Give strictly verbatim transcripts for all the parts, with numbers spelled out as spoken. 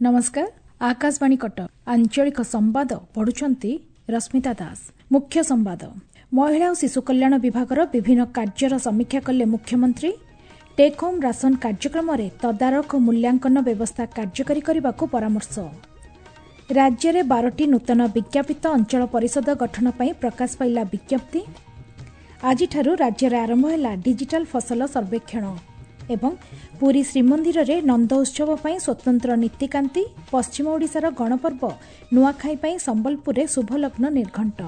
नमस्कार आकाशवाणी कटक आंचलिक संवाद पढ़ुछंती रश्मिता दास। मुख्य संवाद महिला और शिशु कल्याण विभागर विभिन्न कार्यर समीक्षा कले मुख्यमंत्री। टेक होम राशन कार्यक्रम में तदारख और मूल्यांकन व्यवस्था कार्यकारी करने को परामर्श। राज्य में बारटी नूतन विज्ञापित अंचल परिषद गठन पर प्रकाश पाइला विज्ञप्ति। आज राज्य में आरंभ है डिजिटल फसल सर्वेक्षण एवं पुरी श्रीमंदिर रे नंद उत्सव पर स्वतंत्र नीतिकांति। पश्चिम ओडिशार गणपर्व नुआखाई पर संबलपुर शुभलग्न निर्घंट।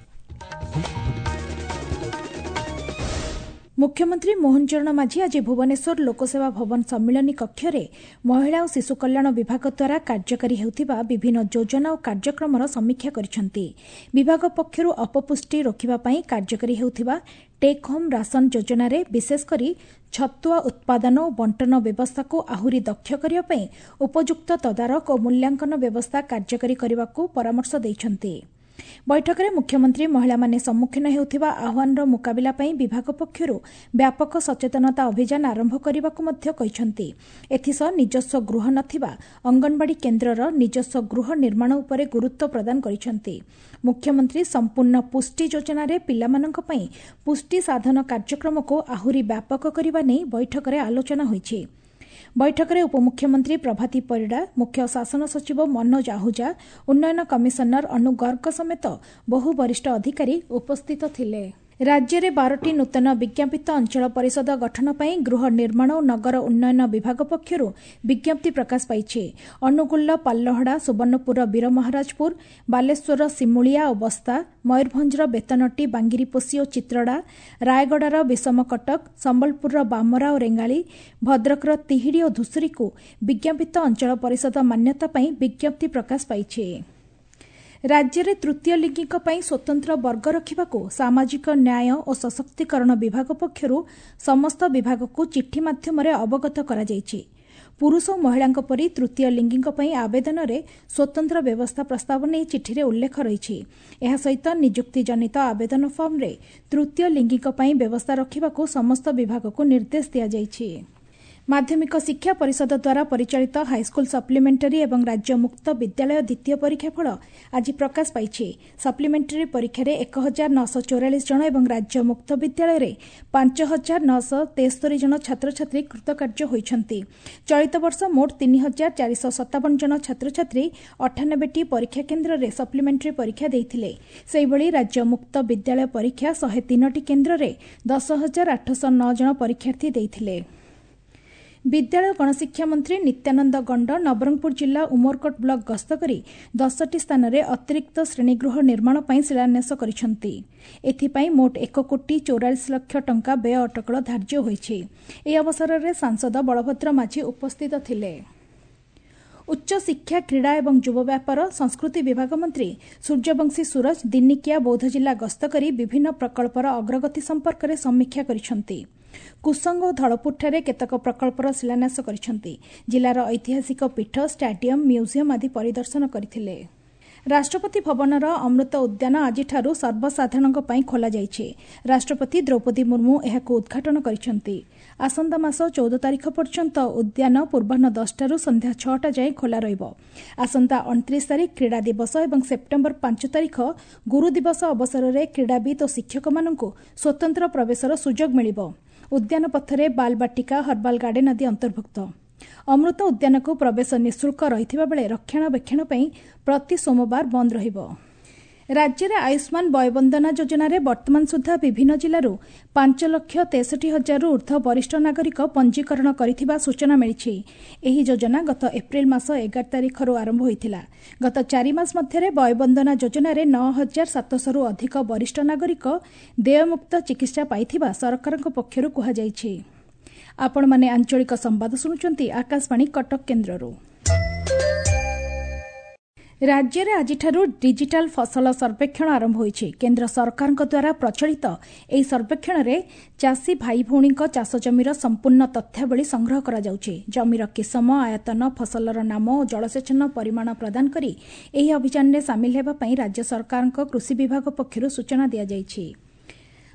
मुख्यमंत्री मोहन चरण माझी आज भुवनेश्वर लोकसेवा भवन सम्मिलनी कक्ष रे महिला और शिशु कल्याण विभाग द्वारा कार्यकारी हेउथिबा विभिन्न योजना और कार्यक्रमर समीक्षा करिसेंती। विभाग पक्षरु अपपुष्टि रोकिबा पई कार्यकारी हेउथिबा टेक होम राशन योजना रे विशेषकर छतुआ उत्पादन और बंटन व्यवस्था को आहुरी दक्ष करने पई उपयुक्त तदारख और मूल्यांकन व्यवस्था कार्यकारी करने को परामर्श दैछंती। बैठक में मुख्यमंत्री महिला माने सम्मुखीन हेउथिबा आह्वान मुकाबिला पई विभाग पक्षरु व्यापक सचेतनता अभियान आरंभ करने को मध्य कहिसंती। एथिसह निजस्व गृह नथिबा अंगनवाड़ी केन्द्रर निजस्व गृह निर्माण उपरे गुरुत्व प्रदान करिसंती। मुख्यमंत्री संपूर्ण पुष्टि योजना रे पिलामानंक पई पुष्टि साधन कार्यक्रम को आहुरी व्यापक करबा नै बैठक में आलोचना होईछि। बैठक में उपमुख्यमंत्री प्रभाती परिड़ा, मुख्य शासन सचिव मनोज आहूजा, उन्नयन कमिशनर अनु गर्ग समेत बहु वरिष्ठ अधिकारी उपस्थित थिले। राज्य में बारटी नूतन विज्ञापित अंचल परिषद गठन पर गृह निर्माण और नगर उन्नयन विभाग पक्षरु विज्ञप्ति प्रकाश पाइछि। अनुगुल पाल्लहड़ा, सुवर्णपुर वीरमहाराजपुर, बालेश्वर सिमुलिया और बस्ता, मयूरभंजर बेतनटी, बांगिरीपोषी और चित्रड़ा, रायगड़ार विषमकटक, संबलपुर बामरा और रेंगाली, भद्रकर तिहिड़ी और धुसुरी को विज्ञापित अंचल परिषद मान्यता पर विज्ञप्ति प्रकाश पाइछि। राज्य में तृतीय लिंगिक पई स्वतंत्र वर्ग रखिबाकू सामाजिक न्याय और सशक्तिकरण विभाग पक्षरु समस्त विभाग को चिठी माध्यम अवगत करा जायछि। पुरुष और महिला परी तृतीय लिंगिक पई आवेदन रे स्वतंत्र व्यवस्था प्रस्ताव नहीं चिठी रे उल्लेख रही। यह सहित नियुक्ति जनित आवेदन फॉर्म रे तृतीय लिंगिक पई व्यवस्था रखिबाकू समस्त विभाग को निर्देश दिया जायछि। माध्यमिक शिक्षा परिषद द्वारा परिचालित हाईस्कूल सप्लीमेंटारी एवं राज्य मुक्त विद्यालय द्वितीय परीक्षा फल आज प्रकाश पाइछि। सप्लीमेंटारी परीक्षा रे एक हजार नौश चौरालीस जन एवं राज्य मुक्त विद्यालय रे पांच हजार नौश तेस्तरी जन छात्र छात्री कृतकार्य होइछंती। चलित वर्ष मोट तीन हजार चार सौ सत्तावन जन छात्र छात्री अठानबेटी परीक्षा केन्द्र रे सप्लीमेंटारी परीक्षा देइथिले। सेहिभଳି राज्य मुक्त विद्यालय परीक्षा शहे तीनटी केन्द्र रे दस हजार आठ सौ नौ जन परीक्षार्थी देइथिले। विद्यालय गणशिक्षा मंत्री नित्यानंद गंड नवरंगपुर जिला उमरकोट ब्लॉक गस्त करी दसटी स्थान में अतिरिक्त श्रेणीगृह निर्माण पर शिलान्यास करिसेंती। एथिपाई मोट एक कोटी चौरालीस लक्ष टंका व्यय अटकल धार्य होईछि। एही अवसर में सांसद बलभद्र माझी उपस्थित थिले। उच्च शिक्षा क्रीड़ा एवं युव व्यापार संस्कृति विभाग मंत्री सूर्यवंशी सूरज दिनिकिया बौद्ध जिला गस्त करी विभिन्न प्रकल्पर अग्रगति संपर्क में समीक्षा करिसेंती। कुसंग और धड़पुरଠାରେ केतक प्रकल्पर शिलान्यास करिसेंती। जिलार ऐतिहासिक पीठ, स्टाडियम, म्यूजियम आदि परिदर्शन करथिले। राष्ट्रपति भवनर अमृत उद्यान आजिठारु सर्वसाधारणक पई खोला जाइछे। राष्ट्रपति द्रौपदी मुर्मू एहाको उद्घाटन करिसेंती। आसंता मास चौदह तारिख पर्यंत उद्यान पूर्वाह्न दसटारू संध्या छटा जाए खोला रहिबो। आसंता उनतीस तारिख क्रीड़ा दिवस एवं सेप्टेम्बर पांच तारिख गुरु दिवस अवसर में क्रीड़ाविद और शिक्षक मानकु स्वतंत्र प्रवेशर सुजोग मिलिबो। उद्यान पथरे बालबाटिका, हर्बाल गार्डन आदि अंतर्भुक्त। अमृत उद्यान को प्रवेश निःशुल्क रहिथिबा बेले रक्षणाबेक्षण पई प्रति सोमवार बंद रहिबो। राज्य में आयुष्मान वयवंदना योजना रे वर्तमान सुधा विभिन्न जिलूर पांच लक्ष तेसठी हजार ऊर्ध्व वरिष्ठ नागरिक पंजीकरण करिथिबा सूचना मिली। एही योजना गत एप्रिल मास एगार तारिखर आरंभ होइथिला। गत चारि मास मध्य वयवंदना योजना रे नौ हजार सातशरू अधिक वरिष्ठ नागरिक देयमुक्त चिकित्सा पाइथिबा सरकारक पक्षरु कुहा जाइछि। आपण माने आंचलिक संवाद सुनुचंती आकाशवाणी कटक केन्द्ररू। राज्य में आज डिजिटल फसल सर्वेक्षण आरंभ होइछि। केन्द्र सरकार द्वारा प्रचलित एही सर्वेक्षण रे चाषी भाई भौणी चाष जमीर संपूर्ण तथ्यावली संग्रह करा जाउछि। जमीर किसम, आयतन, फसलर नाम और जलसेचन परिमाण प्रदान करी एही अभियान में सामिल हेबा पई राज्य सरकार कृषि विभाग पक्षरु सूचना दिया जाइछि।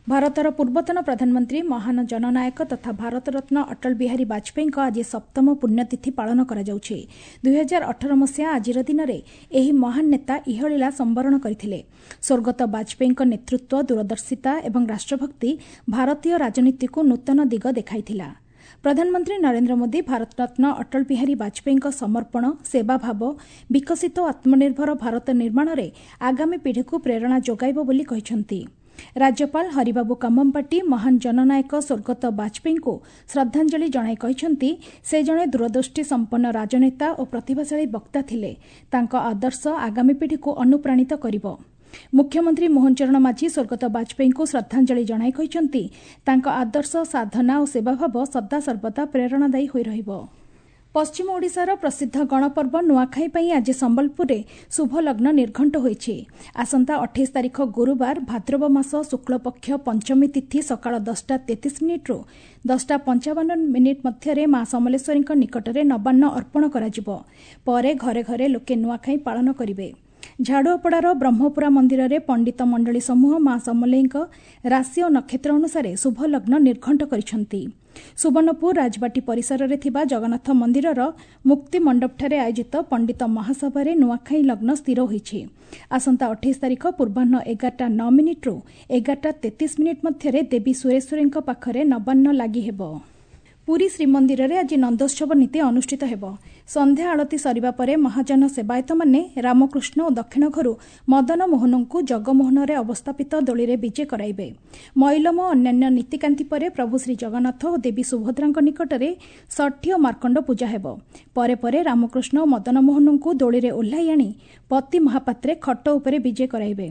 भारतर पूर्वतन प्रधानमंत्री महान जननायक तथा भारत रत्न अटल बिहारी वाजपेयी आज सप्तम पुण्यतिथि पालन कराଯାଉଛି। दुई हजार अठर मसीहा आजिर दिन में यह महान नेता इहलीला संवरण करथिले। स्वर्गत वाजपेयी नेतृत्व दूरदर्शिता एवं राष्ट्रभक्ति भारतीय राजनीति को नूतन दिग देखाइथिला। प्रधानमंत्री नरेंद्र मोदी भारत रत्न अटल बिहारी वाजपेयी समर्पण सेवाभाव विकसित आत्मनिर्भर भारत निर्माण में आगामी पीढ़ी को प्रेरणा जोगाइब बोली कहिसंती। राज्यपाल हरिबाबू कामम्पाटी महान जननायक स्वर्गत वाजपेयी को श्रद्धांजलि जणाई कहिसंती से जणे दूरदृष्टि संपन्न राजनेता और प्रतिभाशाली वक्ता थिले। तांका आदर्श आगामी पीढ़ी को अनुप्राणित करिबो। मुख्यमंत्री मोहन चरण माझी स्वर्गत वाजपेयी को श्रद्धांजलि जणाई कहिसंती तांका आदर्श साधना और सेवाभाव सदा सर्वदा प्रेरणादायी होई रहिबो। पश्चिम ओडिशार प्रसिद्ध गणपर्व नुआखाई पई आज संबलपुर में शुभ लग्न निर्घंट होईछि। आसंता अठाईस तारीख गुरुवार भाद्रव मास शुक्लपक्ष पंचमी तिथि सकाळ दसटा तेतीस मिनिट्रु दसटा पंचावन मिनिट मध्य मां समलेश्वरी निकटरे नवान्न अर्पण कराजिबो। परे घरे घरे लोके नुआखाई पालन करिवे। झाड़ुअपड़ार ब्रह्मपुरा मंदिर में पंडित मंडली समूह मां समलेईक राशि और नक्षत्र अनुसार शुभ लग्न निर्घंट करिसंती। सुवर्णपुर राजबाटी परिसर में थिबा जगन्नाथ मंदिरर मुक्ति मंडपठारे आयोजित पंडित महासभा नुआखाई लग्न स्थिर होईछि। आसंता अठाईस तारीख पूर्वाह्न एगारटा नौ मिनिट्रु एगारटा तेतीस मिनिट मध्य देवी सुरेश्वरी पाखरे नवान्न लागि हेबो। पुरी श्रीमंदिर में आज नंदोत्सव नीति अनुष्ठित हेबो। संध्या आलती सरिबा परे महाजन सेवायत माने रामकृष्ण और दक्षिण घरु मदन मोहन को जगमोहन रे अवस्थापित दोली रे विजे कराइबे। मैलम और अन्यान्य नीतिकांति परे प्रभु श्री जगन्नाथ और देवी सुभद्रा निकटरे षठी और मार्कंड पूजा हेबो। परे परे रामकृष्ण और मदन मोहन को दोली रे ओह्लाई आनी पति महापात्रे खट उपरे विजे कराइबे।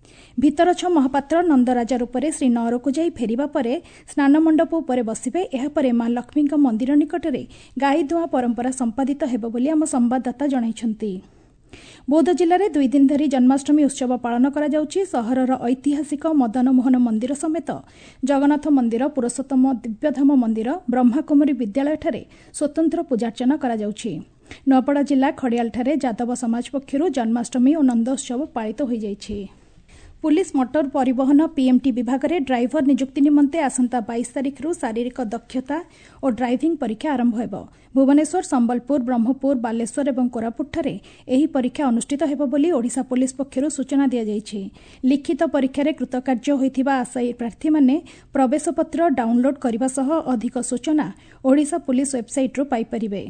भितरछ महापात्र नंदराजा रूपरे श्री नअर को जाई फेरिबा परे स्नान मंडप उपरे बसिबे। एहा परे मां लक्ष्मी मंदिर निकटरे गाई धुआ परंपरा संपादित हेबो बोली आम संवाददाता जणाइछंती। बौद्ध जिले में दुई दिन धरी जन्माष्टमी उत्सव पालन करा जाउछि। सहरर ऐतिहासिक मदन मोहन मंदिर समेत जगन्नाथ मंदिर पुरुषोत्तम दिव्यधाम मंदिर ब्रह्माकुमारी विद्यालय ठारे स्वतंत्र पूजार्चना करा जाउछि। नूआपड़ा जिला खड़ियाल ठारे जादव समाज पक्षरु जन्माष्टमी और नंदोत्सव पालित होई जाइछि। पुलिस मोटर परिवहन पीएमटी विभाग में ड्राइवर नियुक्ति निमंते आसंता बाईस तारीख रु शारीरिक दक्षता और ड्राइविंग परीक्षा आरंभ हेबो। भुवनेश्वर संबलपुर ब्रह्मपुर बालेश्वर और कोरापुटଠାରେ ଏହି परीक्षा अनुष्ठित हेबो बोली ओडिशा पुलिस पक्षरु सूचना दिया जाइछि। लिखित परीक्षा रे कृतकार्य होइथिबा आशायी प्रार्थी माने प्रवेश पत्र डाउनलोड करबा सह अधिक सूचना ओडिशा पुलिस वेबसाइट रु पाई परिबे।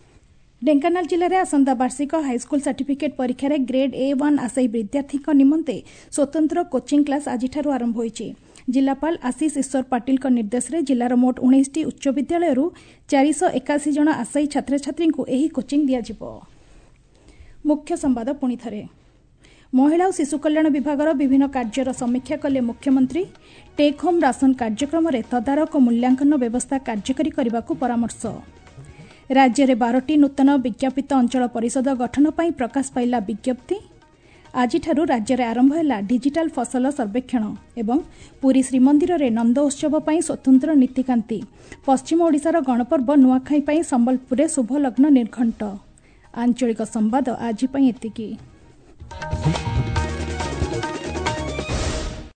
ढेंकानाल जिले में आसंता वार्षिक हाईस्कल सर्टिफिकेट परीक्षा रे ग्रेड ए वन आशायी विद्यार्थी निमंते स्वतंत्र कोचिंग क्लास आज आरंभ होईछि। जिलापाल आशीष ईश्वर पाटिल निर्देश में जिलार मोट उन्नीस टी उच्च विद्यालय चार सौ एकाशी जन आशायी छात्र छात्री को यही कोचिंग दियाजिबो। मुख्य संवाद पुणी थरे। महिला और शिशु कल्याण विभाग विभिन्न कार्यर समीक्षा कले मुख्यमंत्री। टेक होम राशन कार्यक्रम में तदारक और मूल्यांकन व्यवस्था कार्यकारी करने को परामर्श। राज्य में बारटी नूतन विज्ञापित अंचल परिषद गठन पर प्रकाश पाइला विज्ञप्ति। आज राज्य में आरंभ है डिजिटाल फसल सर्वेक्षण एवं पुरी श्रीमंदिर में नंदोत्सव पर स्वतंत्र नीतिकांति। पश्चिम ओडिशार गणपर्व नुआखाई पर संबलपुर शुभ लग्न निर्घंट। आंचलिक संवाद आज एतिकी।